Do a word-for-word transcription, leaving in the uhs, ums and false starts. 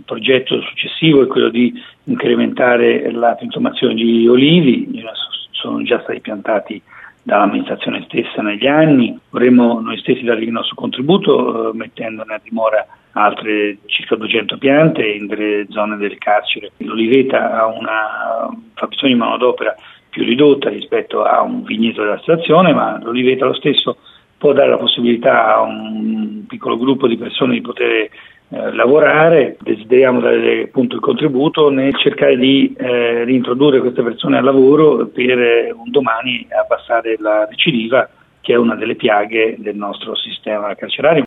progetto successivo è quello di incrementare la piantumazione di olivi, sono già stati piantati dall'amministrazione stessa negli anni. Vorremmo noi stessi dare il nostro contributo eh, mettendone a dimora altre circa duecento piante in delle zone del carcere. L'oliveta ha una fabbisogno di manodopera più ridotta rispetto a un vigneto della stazione, ma l'oliveta lo stesso può dare la possibilità a un piccolo gruppo di persone di poter eh, lavorare. Desideriamo dare appunto il contributo nel cercare di eh, reintrodurre queste persone al lavoro per eh, un domani abbassare la recidiva, che è una delle piaghe del nostro sistema carcerario.